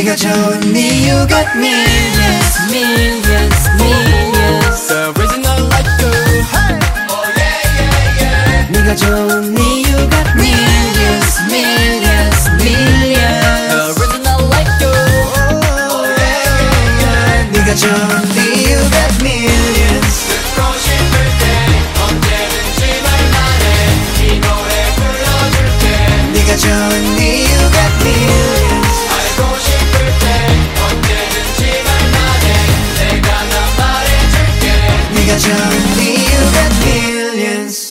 네가 좋은 이유가 millions, millions, millions. The original like you. Hey. Oh yeah, yeah, yeah. 네가 좋은 이유가 millions, millions, millions. The original like you. Oh yeah, yeah, yeah. 네가 좋은